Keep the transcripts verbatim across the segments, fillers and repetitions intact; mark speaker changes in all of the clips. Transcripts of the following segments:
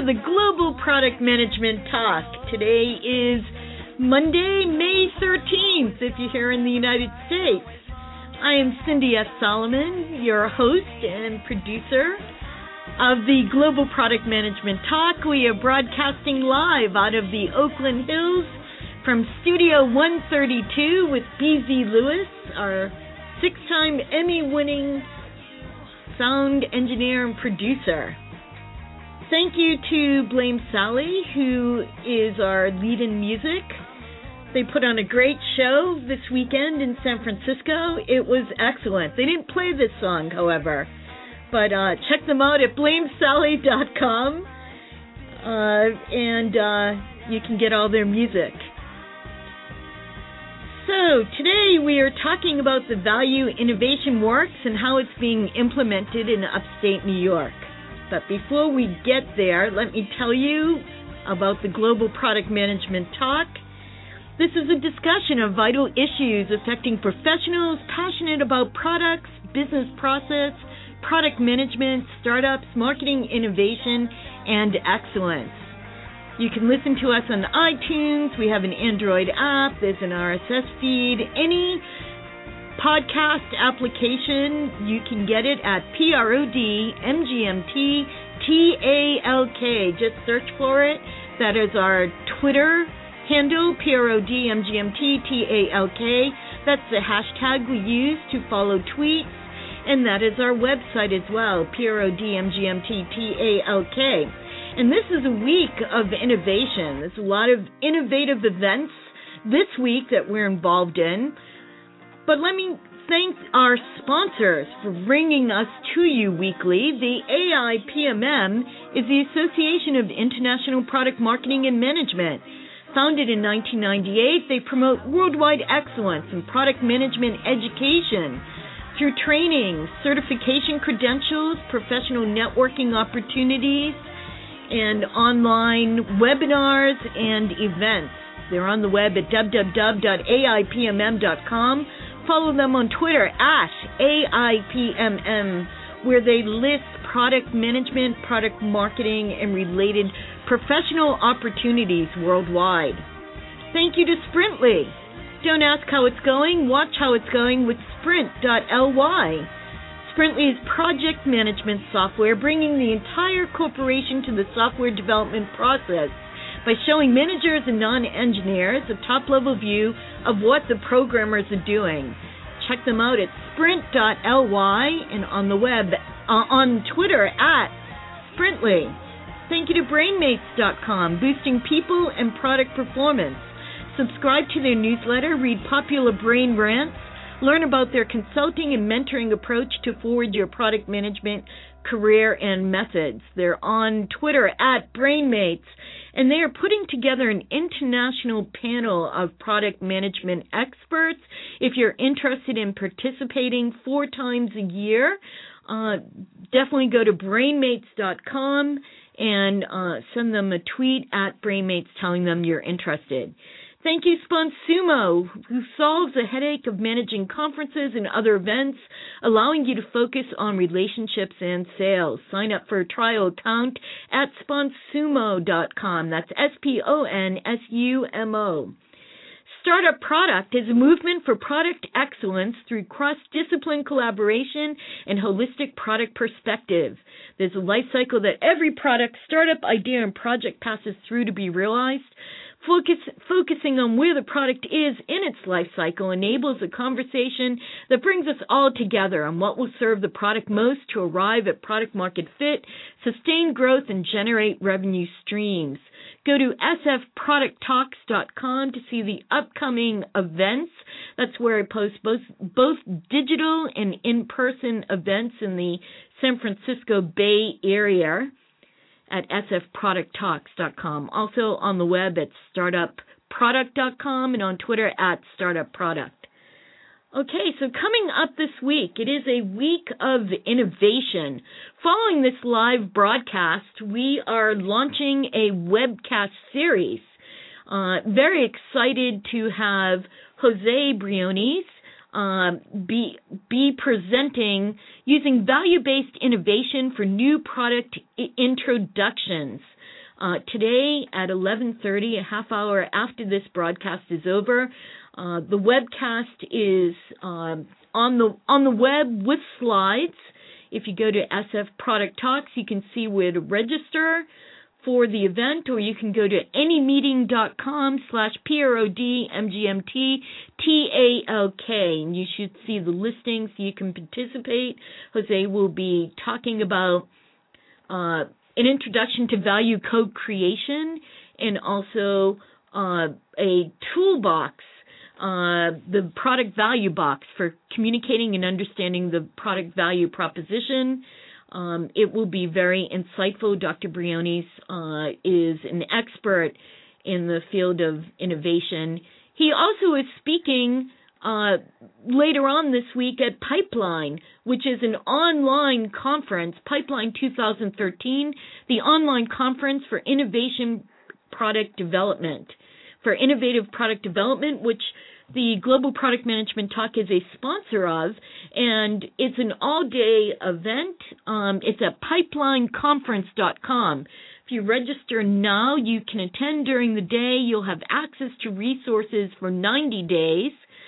Speaker 1: to the Global Product Management Talk. Today is Monday, May thirteenth, if you're here in the United States. I am Cindy S. Solomon, your host and producer of the Global Product Management Talk. We are broadcasting live out of the Oakland Hills from Studio one thirty-two with B Z Lewis, our six-time Emmy-winning sound engineer and producer. Thank you to Blame Sally, who is our lead in music. They put on a great show this weekend in San Francisco. It was excellent. They didn't play this song, however, but uh, check them out at blame sally dot com, uh, and uh, you can get all their music. So today we are talking about the value innovation works and how it's being implemented in upstate New York. But before we get there, let me tell you about the Global Product Management Talk. This is a discussion of vital issues affecting professionals passionate about products, business process, product management, startups, marketing, innovation, and excellence. You can listen to us on iTunes. We have an Android app. There's an R S S feed. Any podcast application, you can get it at P R O D M G M T T A L K. Just search for it. That is our Twitter handle, P R O D M G M T T A L K. That's the hashtag we use to follow tweets. And that is our website as well, P R O D M G M T T A L K. And this is a week of innovation. There's a lot of innovative events this week that we're involved in. But let me thank our sponsors for bringing us to you weekly. The A I P M M is the Association of International Product Marketing and Management. Founded in nineteen ninety-eight, they promote worldwide excellence in product management education through training, certification credentials, professional networking opportunities, and online webinars and events. They're on the web at w w w dot a i p m m dot com. Follow them on Twitter at A I P M M, where they list product management, product marketing, and related professional opportunities worldwide. Thank you to Sprintly. Don't ask how it's going, watch how it's going with sprint dot l y. Sprintly is project management software, bringing the entire corporation to the software development process by showing managers and non-engineers a top-level view of what the programmers are doing. Check them out at sprint dot l y and on the web, uh, on Twitter at Sprintly. Thank you to brainmates dot com, boosting people and product performance. Subscribe to their newsletter, read popular brain rants, learn about their consulting and mentoring approach to forward your product management career and methods. They're on Twitter at brainmates, and they are putting together an international panel of product management experts. If you're interested in participating four times a year, uh, definitely go to brainmates dot com and uh, send them a tweet at brainmates telling them you're interested. Thank you, Sponsumo, who solves the headache of managing conferences and other events, allowing you to focus on relationships and sales. Sign up for a trial account at sponsumo dot com. That's S P O N S U M O. Startup Product is a movement for product excellence through cross-discipline collaboration and holistic product perspective. There's a life cycle that every product, startup, idea, and project passes through to be realized. Focus, focusing on where the product is in its life cycle enables a conversation that brings us all together on what will serve the product most to arrive at product market fit, sustain growth, and generate revenue streams. Go to s f product talks dot com to see the upcoming events. That's where I post both, both digital and in-person events in the San Francisco Bay Area at s f product talks dot com. Also on the web at startup product dot com and on Twitter at startupproduct. Okay, so coming up this week, it is a week of innovation. Following this live broadcast, we are launching a webcast series. Uh, very excited to have Jose Briones uh, be, be presenting using value-based innovation for new product I- introductions. uh, today at eleven thirty, a half hour after this broadcast is over. Uh, the webcast is um, on the on the web with slides. If you go to S F Product Talks, you can see where to register for the event, or you can go to anymeeting.com slash P-R-O-D-M-G-M-T T-A-L-K, and you should see the listings so you can participate. Jose will be talking about uh, an introduction to value co-creation and also uh, a toolbox, uh, the product value box for communicating and understanding the product value proposition. Um, it will be very insightful. Doctor Briones uh, is an expert in the field of innovation. He also is speaking uh, later on this week at Pipeline, which is an online conference, Pipeline two thousand thirteen, the online conference for innovation product development, for innovative product development, which the Global Product Management Talk is a sponsor of, and it's an all-day event. Um, it's at pipeline conference dot com. If you register now, you can attend during the day. You'll have access to resources for ninety days.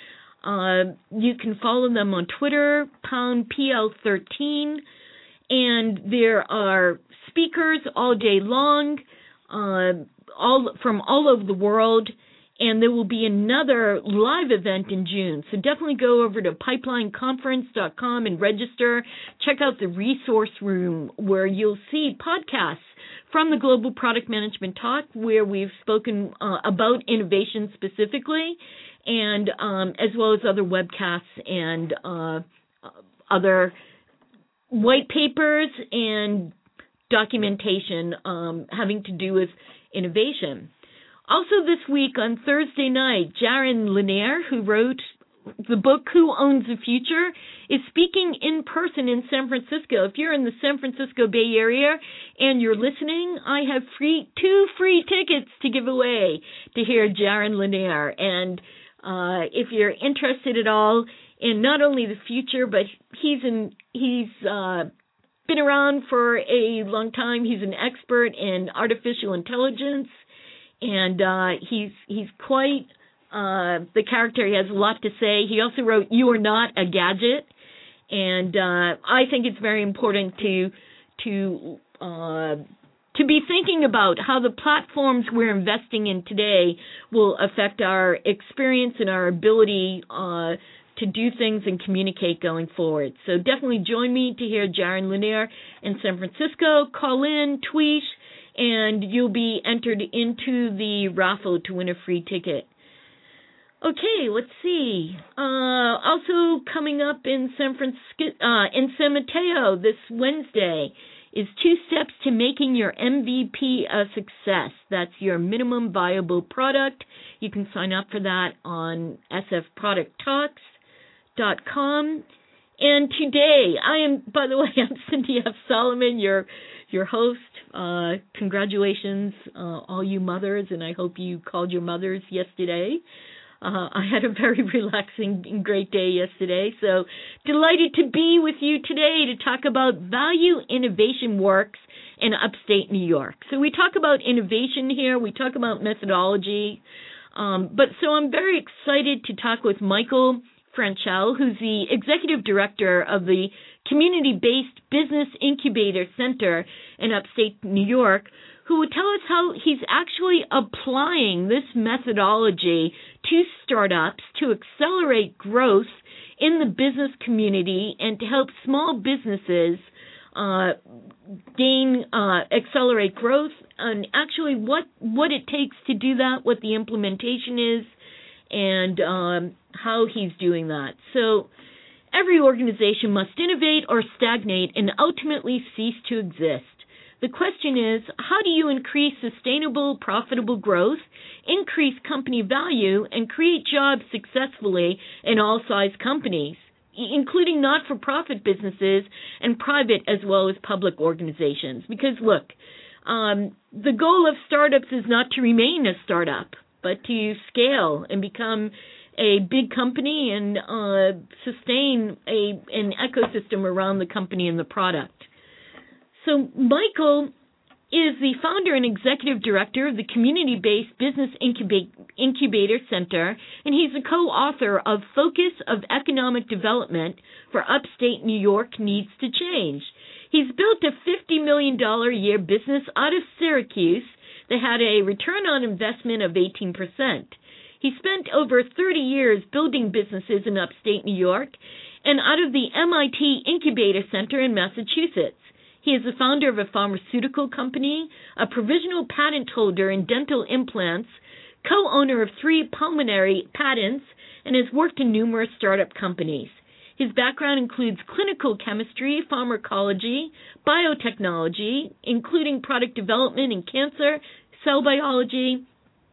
Speaker 1: Uh, you can follow them on Twitter, pound P L thirteen, and there are speakers all day long, uh, all from all over the world. And there will be another live event in June. So definitely go over to pipeline conference dot com and register. Check out the resource room where you'll see podcasts from the Global Product Management Talk, where we've spoken uh, about innovation specifically, and um, as well as other webcasts and uh, other white papers and documentation um, having to do with innovation. Also this week on Thursday night, Jaron Lanier, who wrote the book Who Owns the Future, is speaking in person in San Francisco. If you're in the San Francisco Bay Area and you're listening, I have free two free tickets to give away to hear Jaron Lanier. And uh, if you're interested at all in not only the future, but he's in, he's uh, been around for a long time. He's an expert in artificial intelligence. And uh, he's he's quite uh, the character. He has a lot to say. He also wrote "You Are Not a Gadget," and uh, I think it's very important to to uh, to be thinking about how the platforms we're investing in today will affect our experience and our ability uh, to do things and communicate going forward. So definitely join me to hear Jaron Lanier in San Francisco. Call in, tweet, and you'll be entered into the raffle to win a free ticket. Okay, let's see. Uh, also coming up in San Francisco, uh, in San Mateo this Wednesday is two steps to making your M V P a success. That's your minimum viable product. You can sign up for that on S F product talks dot com. And today, I am, by the way, I'm Cindy F. Solomon, your your host. Uh, congratulations, uh, all you mothers, and I hope you called your mothers yesterday. Uh, I had a very relaxing and great day yesterday, so delighted to be with you today to talk about Value Innovation Works in upstate New York. So we talk about innovation here, we talk about methodology, um, but so I'm very excited to talk with Michael Franchel, who's the Executive Director of the Community-Based Business Incubator Center in upstate New York, who will tell us how he's actually applying this methodology to startups to accelerate growth in the business community and to help small businesses uh, gain, uh, accelerate growth, and actually what, what it takes to do that, what the implementation is, and um, how he's doing that. So every organization must innovate or stagnate and ultimately cease to exist. The question is, how do you increase sustainable, profitable growth, increase company value, and create jobs successfully in all size companies, including not-for-profit businesses and private as well as public organizations? Because, look, um, the goal of startups is not to remain a startup, but to scale and become a big company and uh, sustain a an ecosystem around the company and the product. So Michael is the founder and executive director of the community-based Business Incuba- Incubator Center, and he's a co-author of Focus of Economic Development for Upstate New York Needs to Change. He's built a fifty million dollars a year business out of Syracuse that had a return on investment of eighteen percent. He spent over thirty years building businesses in upstate New York and out of the M I T Incubator Center in Massachusetts. He is the founder of a pharmaceutical company, a provisional patent holder in dental implants, co-owner of three pulmonary patents, and has worked in numerous startup companies. His background includes clinical chemistry, pharmacology, biotechnology, including product development in cancer, cell biology,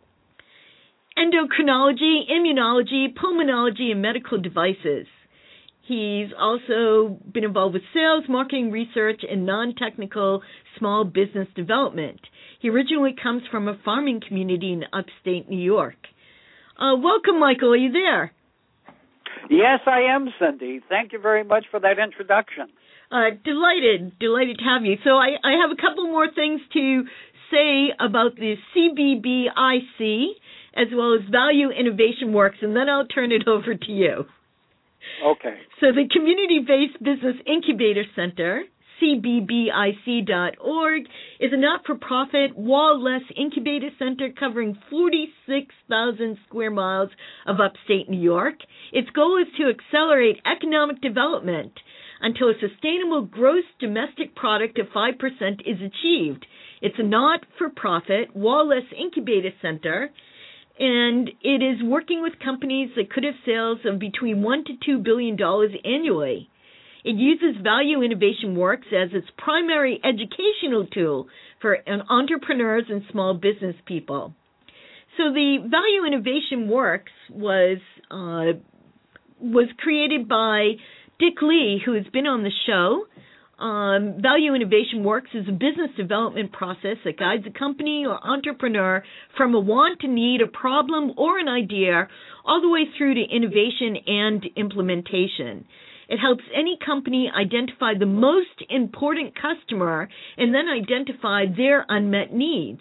Speaker 1: endocrinology, immunology, pulmonology, and medical devices. He's also been involved with sales, marketing research, and non-technical small business development. He originally comes from a farming community in upstate New York. Uh, welcome, Michael. Are you there?
Speaker 2: Yes, I am, Cindy. Thank you very much for that introduction.
Speaker 1: Uh, delighted, delighted to have you. So I, I have a couple more things to say about the C B B I C as well as Value Innovation Works, and then I'll turn it over to you.
Speaker 2: Okay.
Speaker 1: So the Community-Based Business Incubator Center, C B B I C dot org, is a not-for-profit, wall-less incubator center covering forty-six thousand square miles of upstate New York. Its goal is to accelerate economic development until a sustainable gross domestic product of five percent is achieved. It's a not-for-profit, wall-less incubator center, and it is working with companies that could have sales of between one to two billion dollars annually. It uses Value Innovation Works as its primary educational tool for entrepreneurs and small business people. So the Value Innovation Works was uh, was created by Dick Lee, who has been on the show. Um, Value Innovation Works is a business development process that guides a company or entrepreneur from a want to need, a problem, or an idea, all the way through to innovation and implementation. It helps any company identify the most important customer and then identify their unmet needs.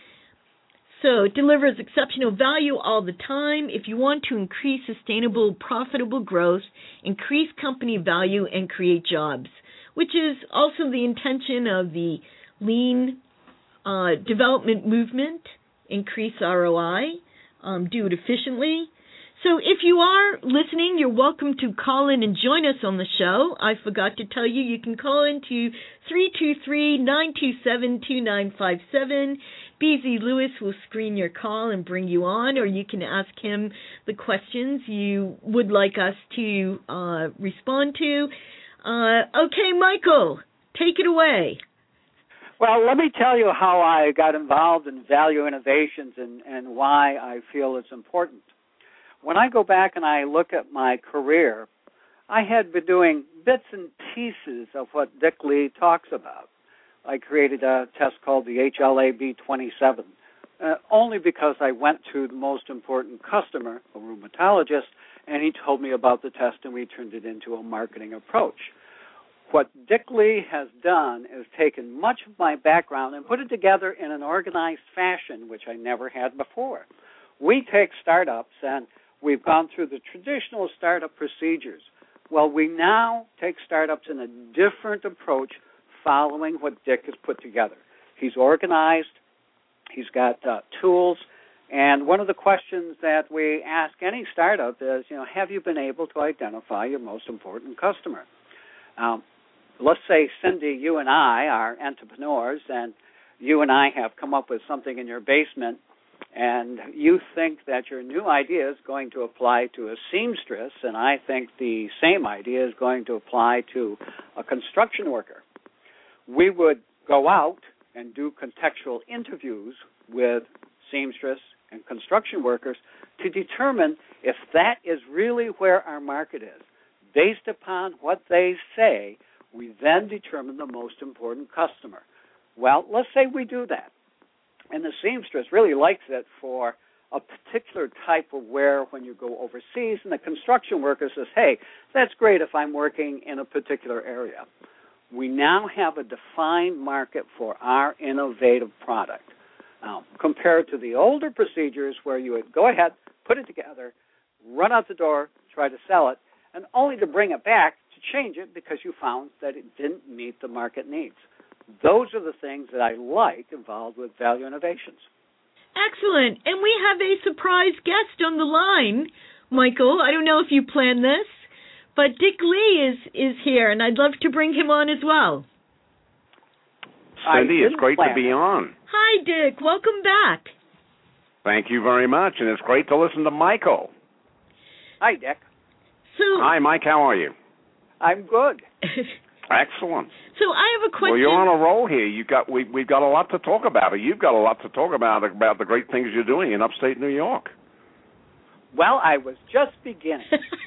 Speaker 1: So it delivers exceptional value all the time if you want to increase sustainable, profitable growth, increase company value, and create jobs, which is also the intention of the lean uh, development movement, increase R O I, um, do it efficiently. So if you are listening, you're welcome to call in and join us on the show. I forgot to tell you, you can call in to three two three, nine two seven, two nine five seven. B Z Lewis will screen your call and bring you on, or you can ask him the questions you would like us to uh, respond to. Uh, okay, Michael, take it away.
Speaker 2: Well, let me tell you how I got involved in value innovations and, and why I feel it's important. When I go back and I look at my career, I had been doing bits and pieces of what Dick Lee talks about. I created a test called the H L A B twenty-seven, uh, only because I went to the most important customer, a rheumatologist, and he told me about the test, and we turned it into a marketing approach. What Dick Lee has done is taken much of my background and put it together in an organized fashion, which I never had before. We take startups, and we've gone through the traditional startup procedures. Well, we now take startups in a different approach following what Dick has put together. He's organized. He's got uh, tools. And one of the questions that we ask any startup is, you know, have you been able to identify your most important customer? Um, let's say, Cindy, you and I are entrepreneurs, and you and I have come up with something in your basement, and you think that your new idea is going to apply to a seamstress, and I think the same idea is going to apply to a construction worker. We would go out and do contextual interviews with seamstress and construction workers to determine if that is really where our market is. Based upon what they say, we then determine the most important customer. Well, let's say we do that. And the seamstress really likes it for a particular type of wear when you go overseas, and the construction worker says, hey, that's great if I'm working in a particular area. We now have a defined market for our innovative product. Now, compared to the older procedures where you would go ahead, put it together, run out the door, try to sell it, and only to bring it back to change it because you found that it didn't meet the market needs. Those are the things that I like involved with Value Innovations.
Speaker 1: Excellent. And we have a surprise guest on the line, Michael. I don't know if you planned this, but Dick Lee is, is here, and I'd love to bring him on as well.
Speaker 3: Cindy, it's great to be on.
Speaker 1: Hi, Dick. Welcome back.
Speaker 3: Thank you very much, and it's great to listen to Michael.
Speaker 2: Hi, Dick.
Speaker 1: So,
Speaker 3: Hi, Mike. How are you?
Speaker 2: I'm good.
Speaker 3: Excellent.
Speaker 1: So I have a question.
Speaker 3: Well, you're on a roll here. You got we we've got a lot to talk about. You've got a lot to talk about about the great things you're doing in upstate New York.
Speaker 2: Well, I was just beginning.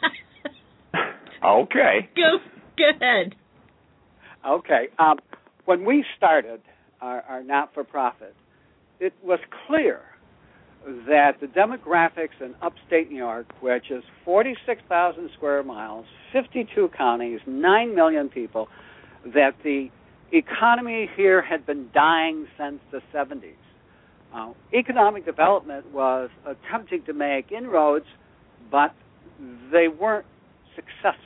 Speaker 3: Okay.
Speaker 1: Go, go ahead.
Speaker 2: Okay. Um, when we started our, our not-for-profit, it was clear that the demographics in upstate New York, which is forty-six thousand square miles, fifty-two counties, nine million people, that the economy here had been dying since the seventies. Uh, economic development was attempting to make inroads, but they weren't successful.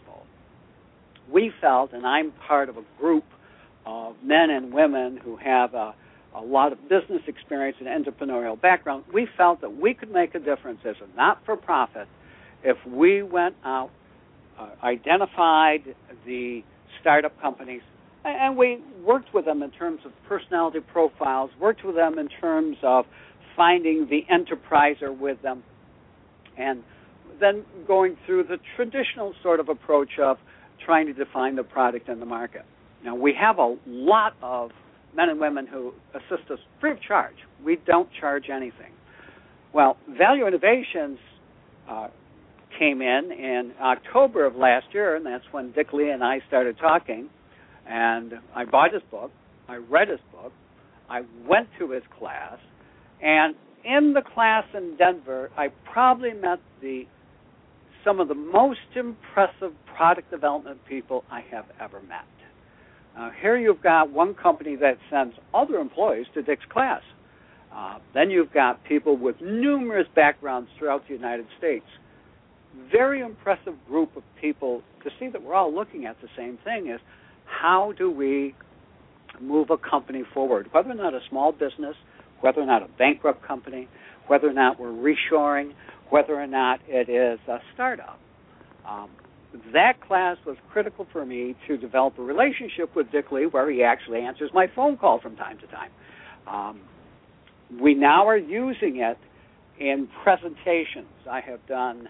Speaker 2: We felt, and I'm part of a group of men and women who have a, a lot of business experience and entrepreneurial background, we felt that we could make a difference as a not-for-profit if we went out, uh, identified the startup companies, and we worked with them in terms of personality profiles, worked with them in terms of finding the enterpriser with them, and then going through the traditional sort of approach of trying to define the product and the market. Now, we have a lot of men and women who assist us free of charge. We don't charge anything. Well, Value Innovations uh, came in in October of last year, and that's when Dick Lee and I started talking. And I bought his book, I read his book, I went to his class, and in the class in Denver, I probably met the some of the most impressive product development people I have ever met. Uh, here you've got one company that sends other employees to Dick's class. Uh, then you've got people with numerous backgrounds throughout the United States. Very impressive group of people to see that we're all looking at the same thing is how do we move a company forward, whether or not a small business, whether or not a bankrupt company, whether or not we're reshoring, whether or not it is a startup. Um, that class was critical for me to develop a relationship with Dick Lee where he actually answers my phone call from time to time. Um, we now are using it in presentations. I have done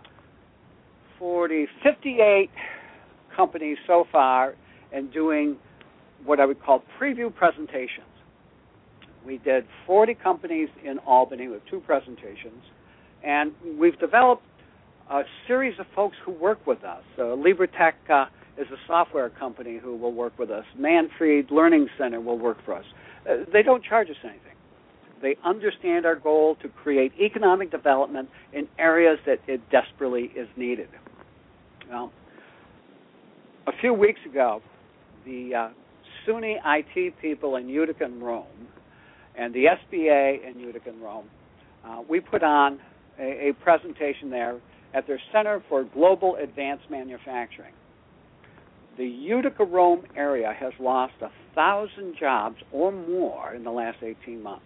Speaker 2: forty, fifty-eight companies so far and doing what I would call preview presentations. We did forty companies in Albany with two presentations, and we've developed a series of folks who work with us. Uh, LibreTech uh, is a software company who will work with us. Manfred Learning Center will work for us. Uh, they don't charge us anything. They understand our goal to create economic development in areas that it desperately is needed. Well, a few weeks ago, the uh, SUNY I T people in Utica and Rome and the S B A in Utica and Rome, uh, we put on a, a presentation there at their Center for Global Advanced Manufacturing. The Utica-Rome area has lost a thousand jobs or more in the last eighteen months.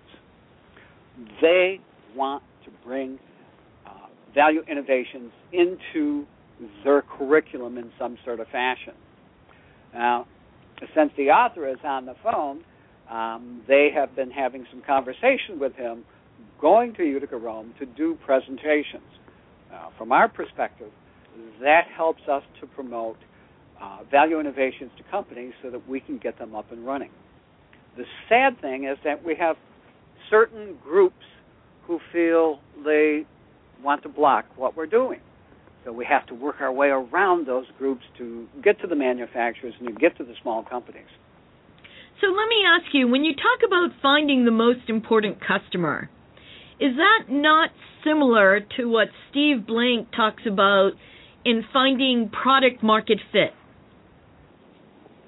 Speaker 2: They want to bring uh, Value Innovations into their curriculum in some sort of fashion. Now, since the author is on the phone, um, they have been having some conversation with him, going to Utica-Rome to do presentations. Uh, from our perspective, that helps us to promote uh, Value Innovations to companies so that we can get them up and running. The sad thing is that we have certain groups who feel they want to block what we're doing. So we have to work our way around those groups to get to the manufacturers and to get to the small companies.
Speaker 1: So let me ask you, when you talk about finding the most important customer, is that not similar to what Steve Blank talks about in finding product market fit?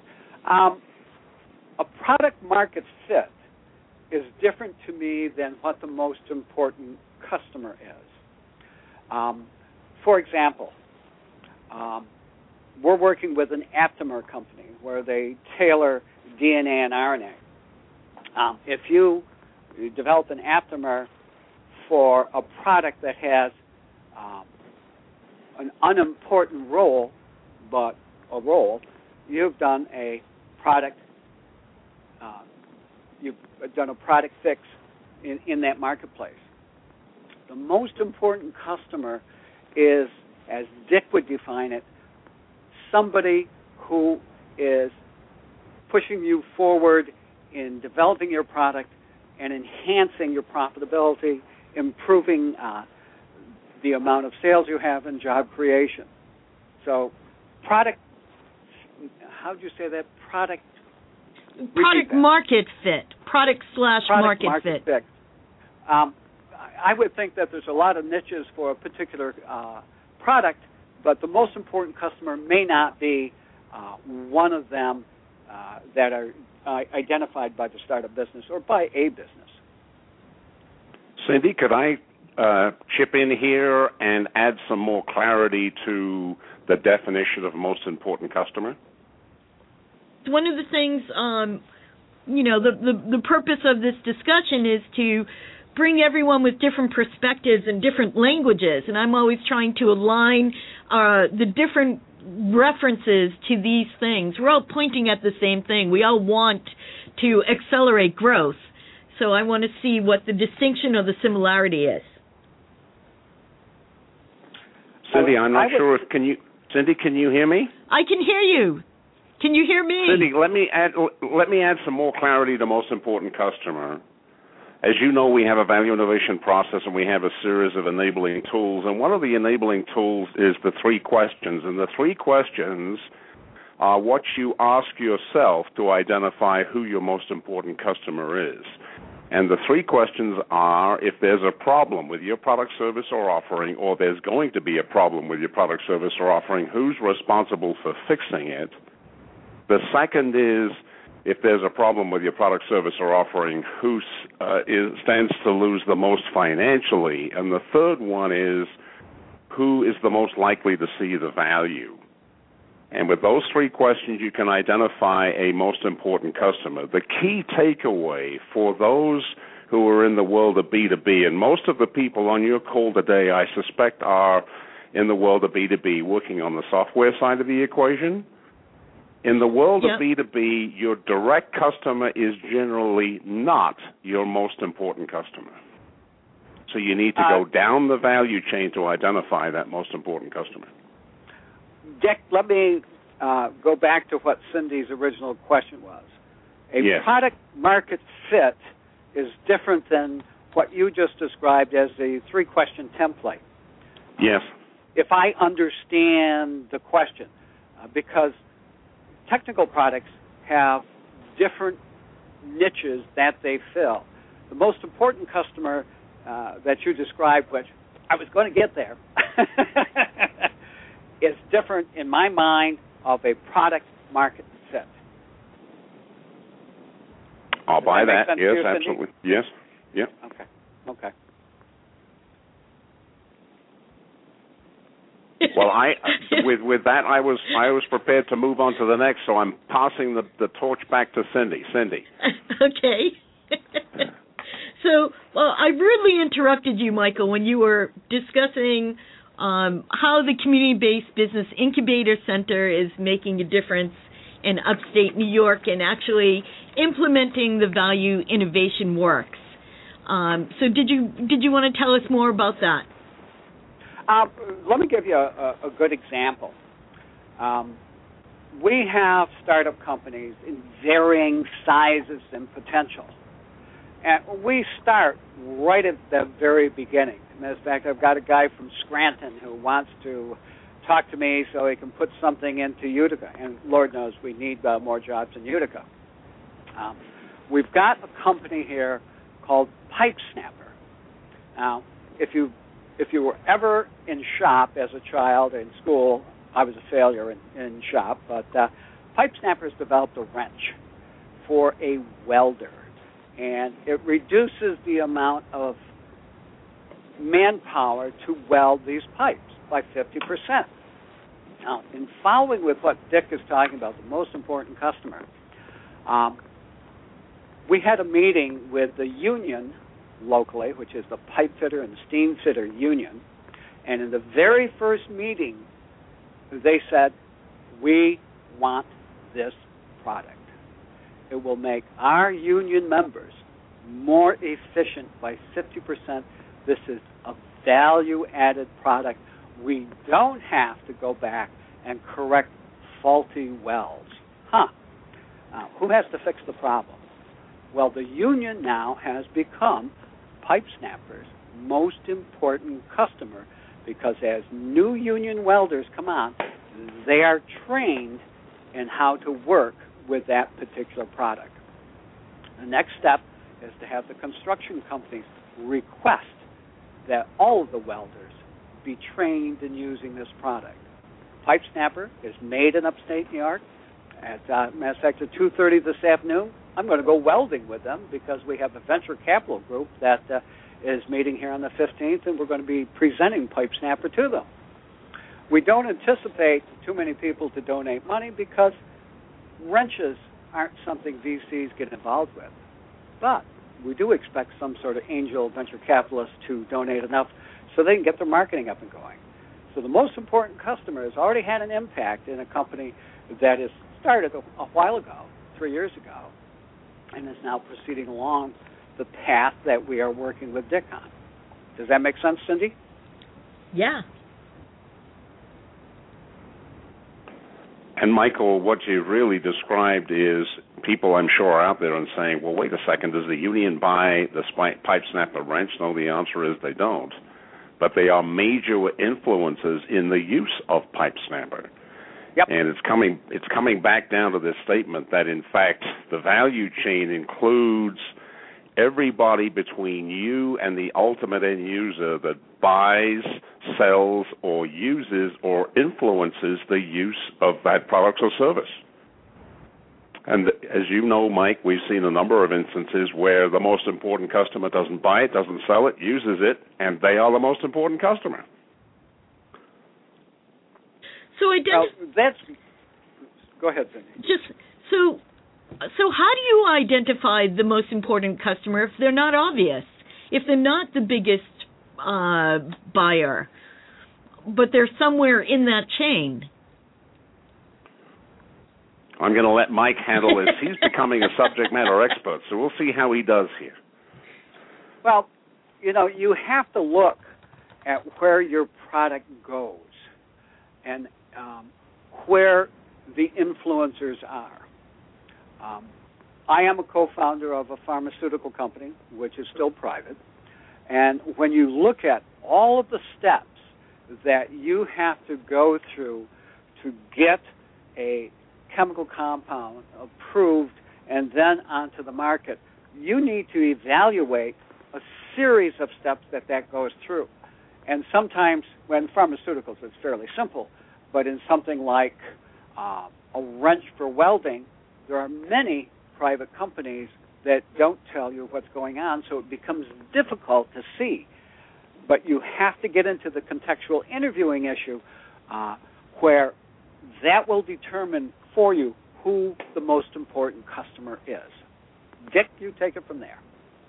Speaker 2: Um, a product market fit is different to me than what the most important customer is. Um, for example, um, we're working with an aptamer company where they tailor D N A and R N A. Um, if you, you develop an aptamer for a product that has um, an unimportant role, but a role, you've done a product. Uh, you've done a product fix in, in that marketplace. The most important customer is, as Dick would define it, somebody who is pushing you forward in developing your product and enhancing your profitability, improving uh, the amount of sales you have and job creation. So product, how do you say that? Product
Speaker 1: Product market fit. Product slash
Speaker 2: product
Speaker 1: market,
Speaker 2: market fit. fit. Um, I would think that there's a lot of niches for a particular uh, product, but the most important customer may not be uh, one of them uh, that are uh, identified by the startup business or by a business.
Speaker 3: Cindy, could I uh, chip in here and add some more clarity to the definition of most important customer?
Speaker 1: One of the things, um, you know, the, the, the purpose of this discussion is to bring everyone with different perspectives and different languages, and I'm always trying to align uh, the different references to these things. We're all pointing at the same thing. We all want to accelerate growth, so I want to see what the distinction or the similarity is.
Speaker 3: Cindy, I'm not sure if, can you, Cindy, can you hear me?
Speaker 1: I can hear you. Can you hear me?
Speaker 3: Cindy, let me add let me add some more clarity to most important customer. As you know, we have a value innovation process and we have a series of enabling tools. And one of the enabling tools is the three questions. And the three questions are what you ask yourself to identify who your most important customer is. And the three questions are, if there's a problem with your product, service, or offering, or there's going to be a problem with your product, service, or offering, who's responsible for fixing it? The second is, if there's a problem with your product, service, or offering, who uh, is, stands to lose the most financially? And the third one is, who is the most likely to see the value? And with those three questions, you can identify a most important customer. The key takeaway for those who are in the world of B two B, and most of the people on your call today, I suspect, are in the world of B two B, working on the software side of the equation. In the world
Speaker 1: yep.
Speaker 3: of B two B, your direct customer is generally not your most important customer. So you need to
Speaker 2: uh,
Speaker 3: go down the value chain to identify that most important customer.
Speaker 2: Dick, let me uh, go back to what Cindy's original question was. A
Speaker 3: yes.
Speaker 2: product market fit is different than what you just described as the three-question template.
Speaker 3: Yes.
Speaker 2: If I understand the question, uh, because technical products have different niches that they fill. The most important customer uh, that you described, which I was going to get there, is different in my mind of a product market fit.
Speaker 3: I'll
Speaker 2: Does
Speaker 3: buy
Speaker 2: that.
Speaker 3: that.
Speaker 2: Make sense
Speaker 3: Yes,
Speaker 2: to you,
Speaker 3: absolutely. Yes. Yeah.
Speaker 2: Okay. Okay.
Speaker 3: Well, I with with that I was I was prepared to move on to the next, so I'm passing the, the torch back to Cindy. Cindy.
Speaker 1: Okay. So, well, I rudely interrupted you, Michael, when you were discussing um, how the community-based business incubator center is making a difference in upstate New York and actually implementing the value innovation works. Um, so, did you did you want to tell us more about that?
Speaker 2: Uh, let me give you a, a good example. Um, we have startup companies in varying sizes and potential. And we start right at the very beginning. As a matter of fact, I've got a guy from Scranton who wants to talk to me so he can put something into Utica. And Lord knows we need uh, more jobs in Utica. Um, we've got a company here called Pipe Snapper. Now, if you If you were ever in shop as a child in school, I was a failure in, in shop, but uh, PipeSnapper has developed a wrench for a welder, and it reduces the amount of manpower to weld these pipes by fifty percent. Now, in following with what Dick is talking about, the most important customer, um, we had a meeting with the union locally, which is the Pipe Fitter and Steam Fitter Union, and in the very first meeting, they said, we want this product. It will make our union members more efficient by fifty percent. This is a value-added product. We don't have to go back and correct faulty welds. Huh. Now, who has to fix the problem? Well, the union now has become PipeSnapper's most important customer, because as new union welders come on, they are trained in how to work with that particular product. The next step is to have the construction companies request that all of the welders be trained in using this product. PipeSnapper is made in upstate New York. At uh, matter of fact, at two thirty this afternoon, I'm going to go welding with them because we have a venture capital group that uh, is meeting here on the fifteenth, and we're going to be presenting PipeSnapper to them. We don't anticipate too many people to donate money because wrenches aren't something V Cs get involved with. But we do expect some sort of angel venture capitalists to donate enough so they can get their marketing up and going. So the most important customer has already had an impact in a company that is started a, a while ago, three years ago, and is now proceeding along the path that we are working with Dick on. Does that make sense, Cindy?
Speaker 1: Yeah.
Speaker 3: And Michael, what you really described is people, I'm sure, are out there and saying, well, wait a second, does the union buy the PipeSnapper wrench? No, the answer is they don't. But they are major influences in the use of PipeSnapper.
Speaker 2: Yep.
Speaker 3: And it's coming it's coming back down to this statement that, in fact, the value chain includes everybody between you and the ultimate end user that buys, sells, or uses or influences the use of that product or service. And as you know, Mike, we've seen a number of instances where the most important customer doesn't buy it, doesn't sell it, uses it, and they are the most important customer.
Speaker 1: So identi-
Speaker 2: well, that's. Go ahead, Cindy.
Speaker 1: Just so. So how do you identify the most important customer if they're not obvious? If they're not the biggest uh, buyer, but they're somewhere in that chain?
Speaker 3: I'm going to let Mike handle this. He's becoming a subject matter expert, so we'll see how he does here.
Speaker 2: Well, you know, you have to look at where your product goes and um, where the influencers are. Um, I am a co-founder of a pharmaceutical company, which is still private. And when you look at all of the steps that you have to go through to get a chemical compound approved and then onto the market, you need to evaluate a series of steps that that goes through. And sometimes, when pharmaceuticals, it's fairly simple, but in something like uh, a wrench for welding, there are many private companies that don't tell you what's going on, so it becomes difficult to see. But you have to get into the contextual interviewing issue uh, where that will determine for you who the most important customer is. Dick, you take it from there.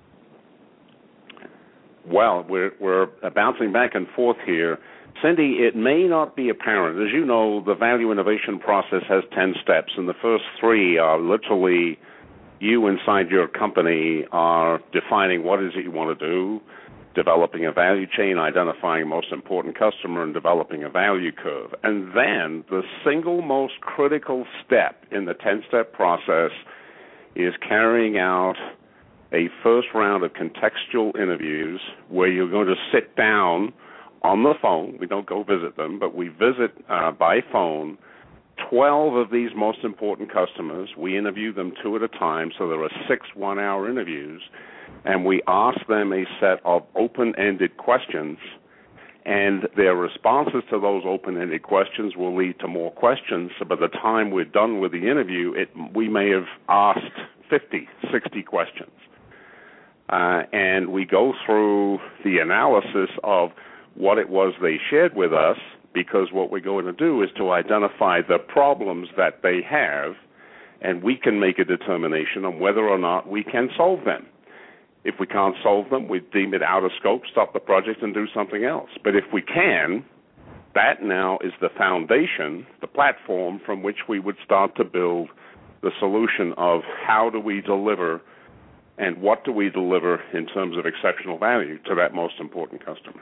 Speaker 3: Well, we're, we're bouncing back and forth here. Cindy, it may not be apparent. As you know, the value innovation process has ten steps, and the first three are literally you inside your company are defining what is it you want to do, developing a value chain, identifying most important customer, and developing a value curve. And then the single most critical step in the ten-step process is carrying out a first round of contextual interviews where you're going to sit down on the phone. We don't go visit them, but we visit uh, by phone twelve of these most important customers. We interview them two at a time, so there are six one-hour interviews, and we ask them a set of open-ended questions, and their responses to those open-ended questions will lead to more questions. So by the time we're done with the interview, it, we may have asked fifty, sixty questions. Uh, and we go through the analysis of what it was they shared with us, because what we're going to do is to identify the problems that they have, and we can make a determination on whether or not we can solve them. If we can't solve them, we deem it out of scope, stop the project, and do something else. But if we can, that now is the foundation, the platform from which we would start to build the solution of how do we deliver and what do we deliver in terms of exceptional value to that most important customer.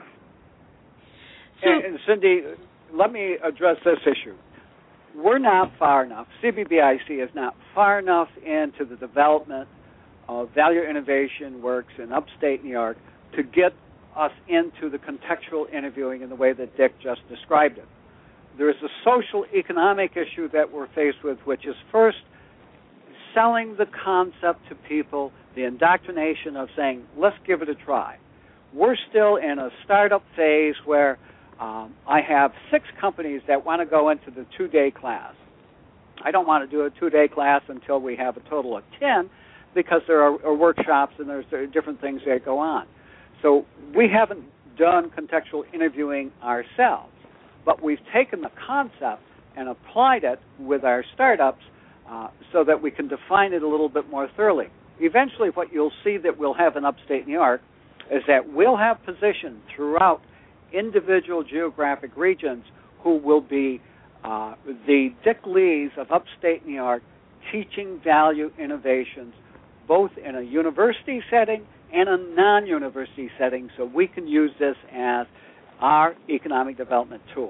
Speaker 2: So, and, and Cindy, let me address this issue. We're not far enough, C B B I C is not far enough into the development of value innovation works in upstate New York to get us into the contextual interviewing in the way that Dick just described it. There is a social economic issue that we're faced with, which is first selling the concept to people, the indoctrination of saying, let's give it a try. We're still in a startup phase where um, I have six companies that want to go into the two-day class. I don't want to do a two-day class until we have a total of ten, because there are, are workshops and there's there are different things that go on. So we haven't done contextual interviewing ourselves, but we've taken the concept and applied it with our startups uh, so that we can define it a little bit more thoroughly. Eventually what you'll see that we'll have in upstate New York is that we'll have positioned throughout individual geographic regions who will be uh, the Dick Lees of upstate New York, teaching value innovations both in a university setting and a non-university setting, so we can use this as our economic development tool.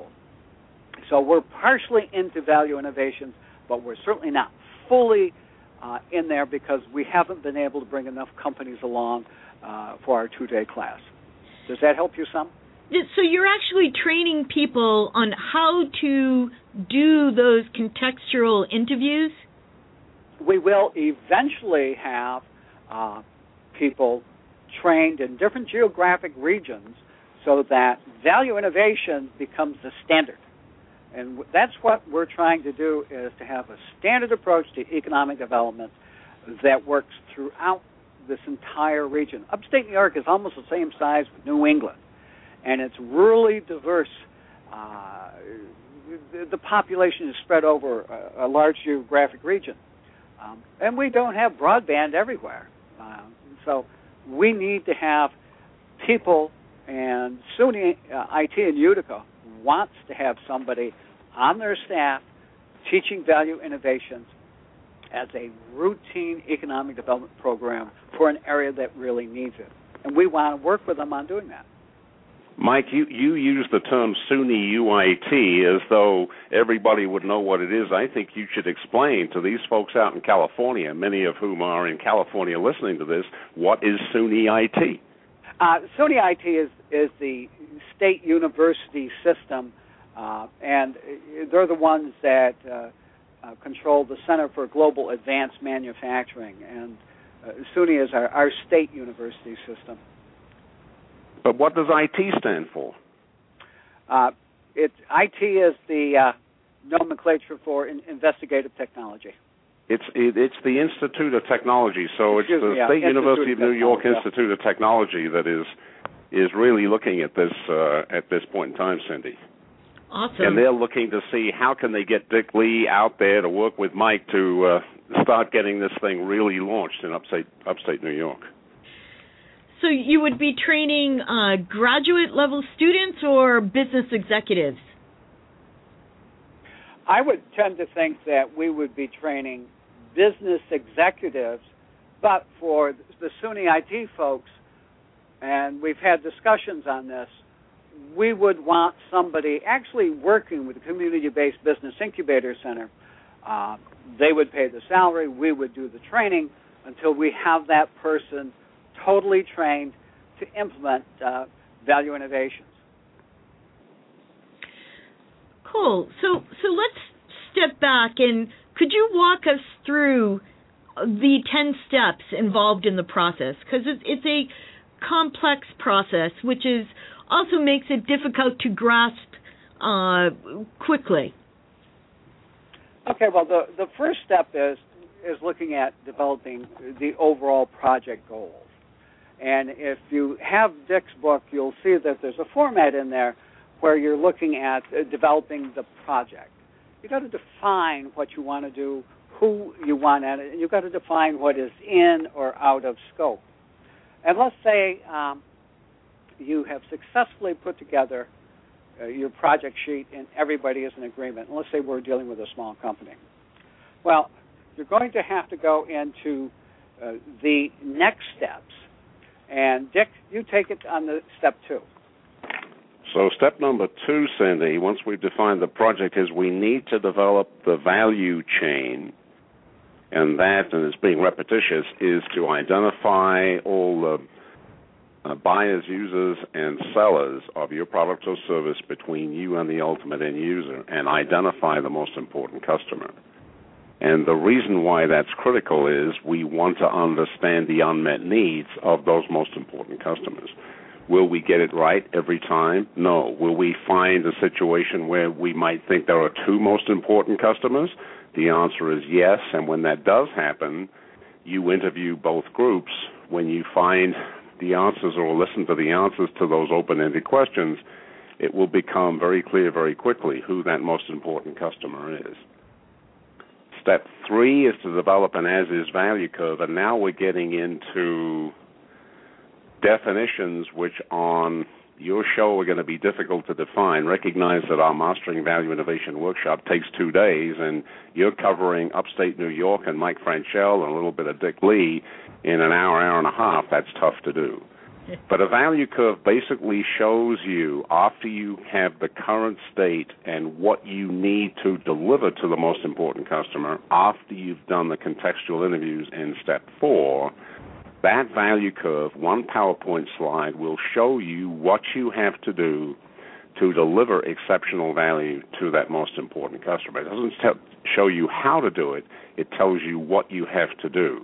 Speaker 2: So we're partially into value innovations, but we're certainly not fully uh, in there because we haven't been able to bring enough companies along uh, for our two-day class. Does that help you some?
Speaker 1: So you're actually training people on how to do those contextual interviews?
Speaker 2: We will eventually have uh, people trained in different geographic regions so that value innovation becomes the standard. And that's what we're trying to do, is to have a standard approach to economic development that works throughout this entire region. Upstate New York is almost the same size with New England, and it's really diverse. Uh, the, the population is spread over a, a large geographic region. Um, and we don't have broadband everywhere. Uh, so we need to have people, and SUNY uh, I T in Utica wants to have somebody on their staff teaching value innovations as a routine economic development program for an area that really needs it. And we want to work with them on doing that.
Speaker 3: Mike, you, you use the term SUNY U I T as though everybody would know what it is. I think you should explain to these folks out in California, many of whom are in California listening to this, what is SUNY I T?
Speaker 2: Uh, SUNY I T is, is the state university system, uh, and they're the ones that uh, uh, control the Center for Global Advanced Manufacturing, and uh, SUNY is our, our state university system.
Speaker 3: But what does I T stand for?
Speaker 2: Uh, it, I T is the uh, nomenclature for in, investigative technology.
Speaker 3: It's it, it's the Institute of Technology, so
Speaker 2: Excuse
Speaker 3: it's the
Speaker 2: me, yeah,
Speaker 3: State
Speaker 2: Institute
Speaker 3: University of, of New York
Speaker 2: yeah.
Speaker 3: Institute of Technology that is is really looking at this uh, at this point in time, Cindy.
Speaker 1: Awesome.
Speaker 3: And they're looking to see how can they get Dick Lee out there to work with Mike to uh, start getting this thing really launched in upstate upstate New York.
Speaker 1: So you would be training uh, graduate-level students or business executives?
Speaker 2: I would tend to think that we would be training business executives, but for the SUNY I T folks, and we've had discussions on this, we would want somebody actually working with the Community-Based Business Incubator Center. Uh, they would pay the salary, we would do the training until we have that person totally trained to implement uh, value innovations.
Speaker 1: Cool. So, so let's step back, and could you walk us through the ten steps involved in the process? Because it's, it's a complex process, which is also makes it difficult to grasp uh, quickly?
Speaker 2: Okay, well, the, the first step is is looking at developing the overall project goals. And if you have Dick's book, you'll see that there's a format in there where you're looking at uh, developing the project. You've got to define what you want to do, who you want at it, and you've got to define what is in or out of scope. And let's say um, you have successfully put together uh, your project sheet and everybody is in agreement. And let's say we're dealing with a small company. Well, you're going to have to go into uh, the next steps. And, Dick, you take it on the step two.
Speaker 3: So step number two, Cindy, once we've defined the project, is we need to develop the value chain. And that, and it's being repetitious, is to identify all the uh, buyers, users, and sellers of your product or service between you and the ultimate end user, and identify the most important customer. And the reason why that's critical is we want to understand the unmet needs of those most important customers. Will we get it right every time? No. Will we find a situation where we might think there are two most important customers? The answer is yes, and when that does happen, you interview both groups. When you find the answers or listen to the answers to those open-ended questions, it will become very clear very quickly who that most important customer is. Step three is to develop an as-is value curve, and now we're getting into definitions which on your show are going to be difficult to define. Recognize that our Mastering Value Innovation workshop takes two days, and you're covering upstate New York and Mike Franchell and a little bit of Dick Lee in an hour, hour and a half. That's tough to do. But a value curve basically shows you, after you have the current state and what you need to deliver to the most important customer, after you've done the contextual interviews in step four, that value curve, one PowerPoint slide, will show you what you have to do to deliver exceptional value to that most important customer. It doesn't tell, show you how to do it. It tells you what you have to do.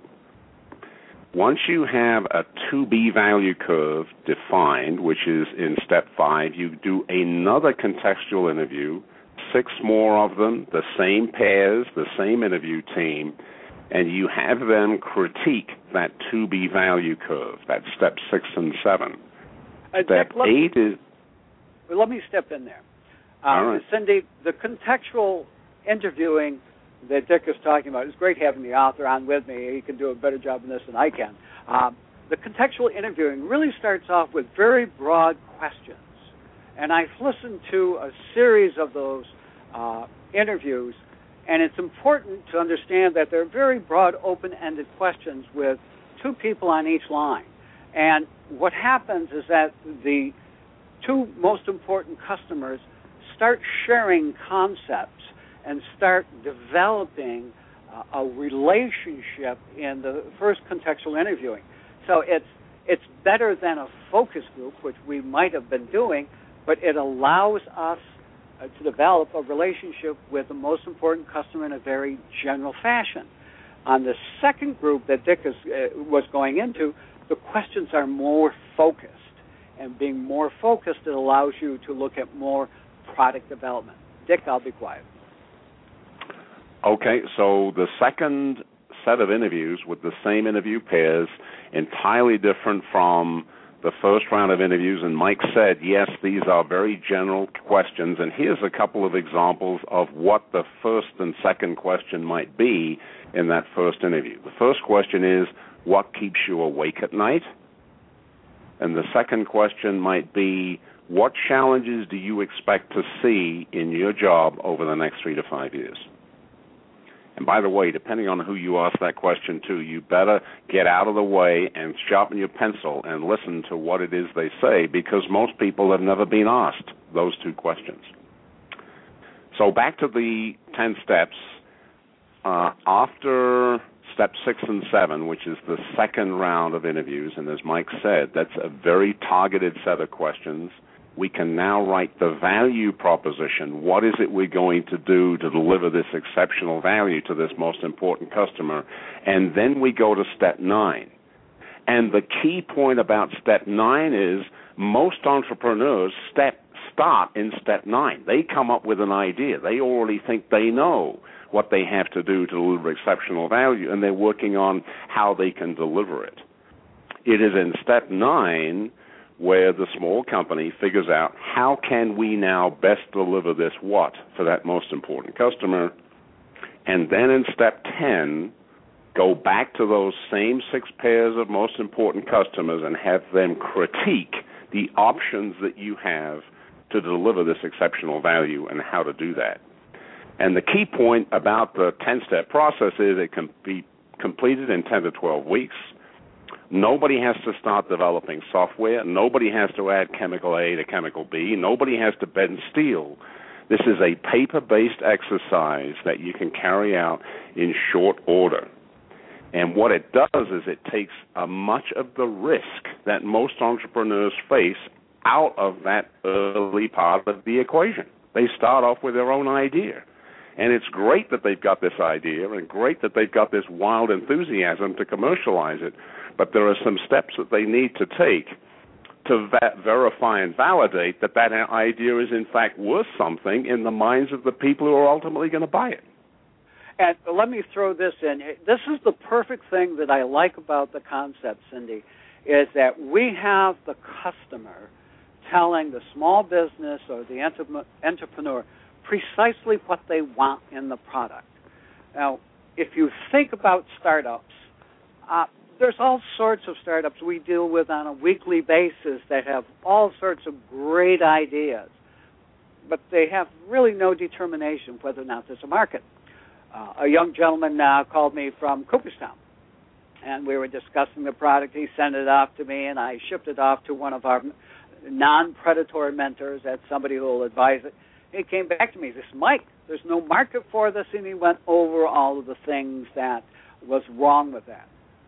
Speaker 3: Once you have a to be value curve defined, which is in step five, you do another contextual interview, six more of them, the same pairs, the same interview team, and you have them critique that to be value curve. That's step six and seven.
Speaker 2: Uh,
Speaker 3: step
Speaker 2: Dick, let
Speaker 3: eight
Speaker 2: me,
Speaker 3: is...
Speaker 2: Let me step in there. Uh,
Speaker 3: All right.
Speaker 2: Cindy, the contextual interviewing that Dick is talking about, it's great having the author on with me. He can do a better job in this than I can. Um, the contextual interviewing really starts off with very broad questions. And I've listened to a series of those uh, interviews, and it's important to understand that they're very broad, open-ended questions with two people on each line. And what happens is that the two most important customers start sharing concepts and start developing uh, a relationship in the first contextual interviewing. So it's it's better than a focus group, which we might have been doing, but it allows us uh, to develop a relationship with the most important customer in a very general fashion. On the second group that Dick is, uh, was going into, the questions are more focused. And being more focused, it allows you to look at more product development. Dick, I'll be quiet.
Speaker 3: Okay, so the second set of interviews with the same interview pairs, entirely different from the first round of interviews, and Mike said, yes, these are very general questions, and here's a couple of examples of what the first and second question might be in that first interview. The first question is, what keeps you awake at night? And the second question might be, what challenges do you expect to see in your job over the next three to five years? And by the way, depending on who you ask that question to, you better get out of the way and sharpen your pencil and listen to what it is they say, because most people have never been asked those two questions. So back to the ten steps. Uh, after step six and seven, which is the second round of interviews, and as Mike said, that's a very targeted set of questions. We can now write the value proposition. What is it we're going to do to deliver this exceptional value to this most important customer? And then we go to step nine. And the key point about step nine is Most entrepreneurs step start in step nine. They come up with an idea. They already think they know what they have to do to deliver exceptional value, and they're working on how they can deliver it. It is in step nine where the small company figures out how can we now best deliver this what for that most important customer, and then in step ten, go back to those same six pairs of most important customers and have them critique the options that you have to deliver this exceptional value and how to do that. And the key point about the ten-step process is it can be completed in ten to twelve weeks. Nobody has to start developing software. Nobody has to add chemical A to chemical B. Nobody has to bend steel. This is a paper-based exercise that you can carry out in short order. And what it does is it takes a much of the risk that most entrepreneurs face out of that early part of the equation. They start off with their own idea. And it's great that they've got this idea and great that they've got this wild enthusiasm to commercialize it. But there are some steps that they need to take to va- verify and validate that that idea is, in fact, worth something in the minds of the people who are ultimately going to buy it.
Speaker 2: And let me throw this in. This is the perfect thing that I like about the concept, Cindy, is that we have the customer telling the small business or the entre- entrepreneur precisely what they want in the product. Now, if you think about startups, uh, there's all sorts of startups we deal with on a weekly basis that have all sorts of great ideas, but they have really no determination whether or not there's a market. Uh, a young gentleman uh, called me from Cooperstown, and we were discussing the product. He sent it off to me, and I shipped it off to one of our non-predatory mentors. That's somebody who will advise it. He came back to me. He says, Mike, there's no market for this, and he went over all of the things that was wrong with that.